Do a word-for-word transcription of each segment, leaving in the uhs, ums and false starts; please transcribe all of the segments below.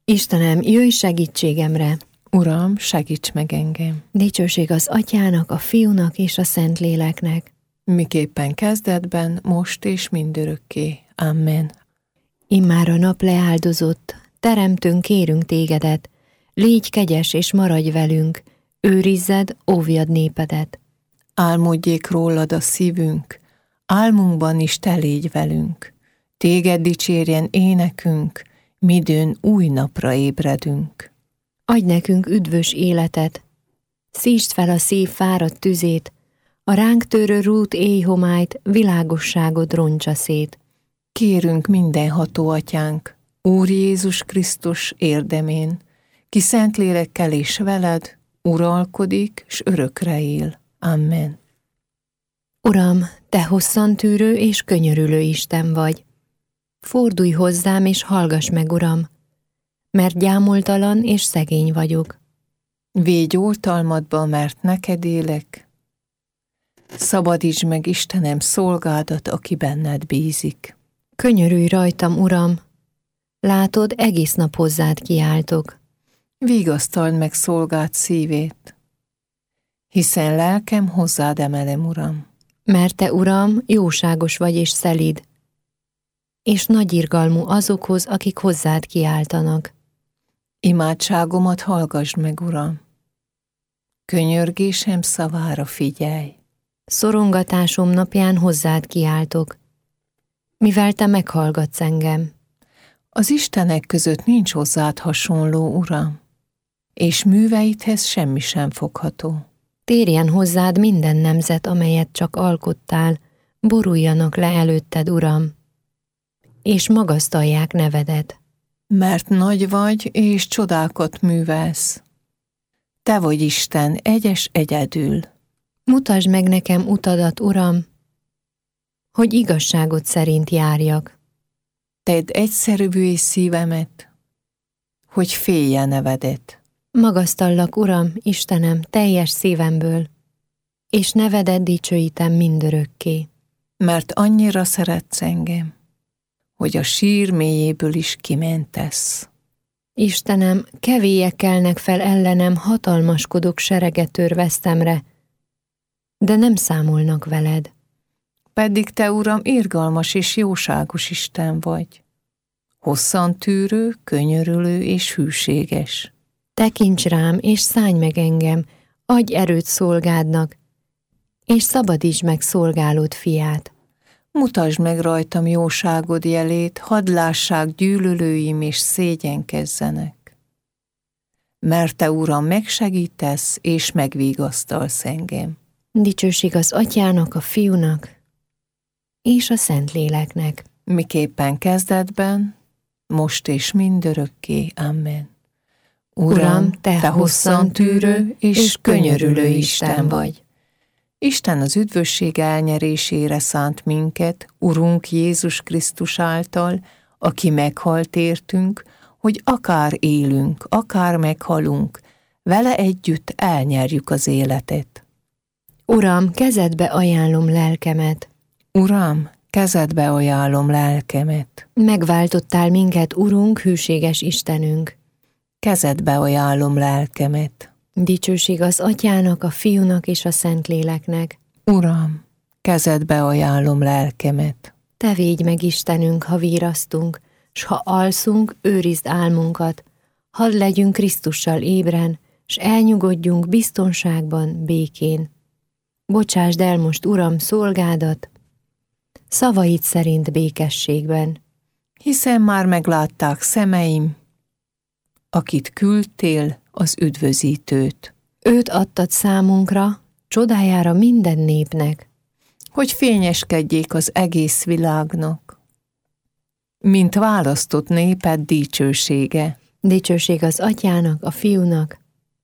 Istenem, jöjj segítségemre! Uram, segíts meg engem! Dicsőség az Atyának, a Fiúnak és a Szentléleknek. Miképpen kezdetben, most és mindörökké. Amen. Immár a nap leáldozott, teremtünk, kérünk tégedet, légy kegyes és maradj velünk, őrizzed, óvjad népedet. Álmodjék rólad a szívünk, álmunkban is te légy velünk. Téged dicsérjen énekünk, midőn új napra ébredünk. Adj nekünk üdvös életet, szítsd fel a szív fáradt tüzét, a ránk törő rút éjhomályt, világosságod roncsa szét. Kérünk mindenható Atyánk, Úr Jézus Krisztus érdemén, ki Szentlélekkel és veled uralkodik, s örökre él. Amen. Uram, te hosszantűrő és könyörülő Isten vagy. Fordulj hozzám és hallgass meg, Uram, mert gyámoltalan és szegény vagyok. Védj oltalmadba, mert neked élek. Szabadítsd meg, Istenem, szolgádat, aki benned bízik. Könyörülj rajtam, Uram, látod, egész nap hozzád kiáltok. Vigasztald meg szolgád szívét, hiszen lelkem hozzád emelem, Uram. Mert te, Uram, jóságos vagy és szelíd, és nagy irgalmú azokhoz, akik hozzád kiáltanak. Imádságomat hallgassd meg, Uram. Könyörgésem szavára figyelj. Szorongatásom napján hozzád kiáltok, mivel te meghallgatsz engem. Az istenek között nincs hozzád hasonló, Uram, és műveidhez semmi sem fogható. Térjen hozzád minden nemzet, amelyet csak alkottál, boruljanak le előtted, Uram, és magasztalják nevedet. Mert nagy vagy, és csodákat művelsz. Te vagy Isten, egyes egyedül. Mutasd meg nekem utadat, Uram, hogy igazságot szerint járjak. Tedd egyszerűvé szívemet, hogy félje nevedet. Magasztallak, Uram, Istenem, teljes szívemből, és nevedet dicsőítem mindörökké. Mert annyira szeretsz engem, hogy a sír mélyéből is kimentesz. Istenem, kevélyek kelnek fel ellenem, hatalmaskodok sereget törvesztemre, de nem számolnak veled. Pedig te, Uram, irgalmas és jóságos Isten vagy. Hosszantűrő, könyörülő és hűséges. Tekints rám, és szállj meg engem, adj erőt szolgádnak, és szabadítsd meg szolgálód fiát. Mutasd meg rajtam jóságod jelét, hadd lássák gyűlölőim, és szégyenkezzenek. Mert te, Uram, megsegítesz, és megvigasztalsz engem. Dicsőség az Atyának, a Fiúnak, és a Szentléleknek. Miképpen kezdetben, most és mindörökké. Amen. Uram, te, te hosszantűrő és könyörülő Isten vagy. Isten az üdvösség elnyerésére szánt minket, Urunk Jézus Krisztus által, aki meghalt értünk, hogy akár élünk, akár meghalunk, vele együtt elnyerjük az életet. Uram, kezedbe ajánlom lelkemet. Uram, kezedbe ajánlom lelkemet. Megváltottál minket, Urunk, hűséges Istenünk. Kezedbe ajánlom lelkemet. Dicsőség az Atyának, a Fiúnak és a Szentléleknek. Uram, kezedbe ajánlom lelkemet. Te védj meg, Istenünk, ha virasztunk, s ha alszunk, őrizd álmunkat. Hadd legyünk Krisztussal ébren, s elnyugodjunk biztonságban, békén. Bocsásd el most, Uram, szolgádat, szavaid szerint békességben. Hiszen már meglátták szemeim, akit küldtél, az üdvözítőt. Őt adtad számunkra, csodájára minden népnek, hogy fényeskedjék az egész világnak, mint választott néped dicsősége. Dicsőség az Atyának, a Fiúnak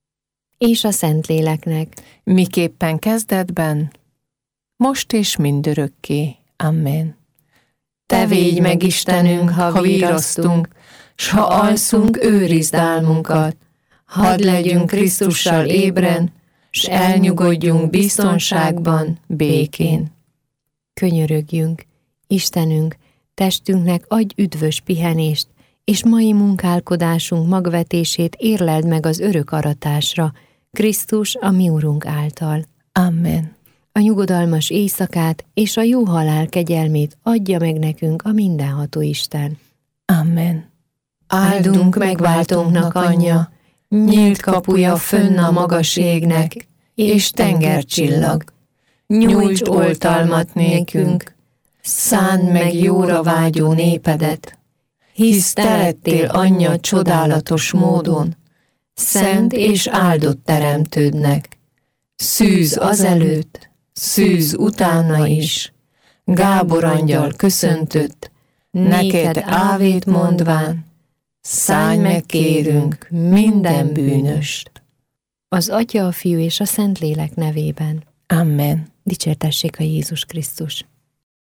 és a Szentléleknek. Miképpen kezdetben, most és mindörökké. Amen. Te védj meg, Istenünk, ha virasztunk, s ha alszunk, őrizd álmunkat. Hadd legyünk Krisztussal ébren, s elnyugodjunk biztonságban, békén. Könyörögjünk, Istenünk, testünknek adj üdvös pihenést, és mai munkálkodásunk magvetését érleld meg az örök aratásra, Krisztus a mi Urunk által. Amen. A nyugodalmas éjszakát és a jó halál kegyelmét adja meg nekünk a mindenható Isten. Amen. Áldunk megváltónknak anyja, nyílt kapuja fönn a magas égnek, és tengercsillag. Nyújts oltalmat nékünk, szánd meg jóra vágyó népedet, hisz te lettél anyja csodálatos módon, szent és áldott teremtődnek. Szűz azelőtt, szűz utána is, Gábor angyal köszöntött, neked ávét mondván, szállj meg kérünk minden bűnöst. Az Atya, a Fiú és a Szentlélek nevében. Amen. Dicsértessék a Jézus Krisztus.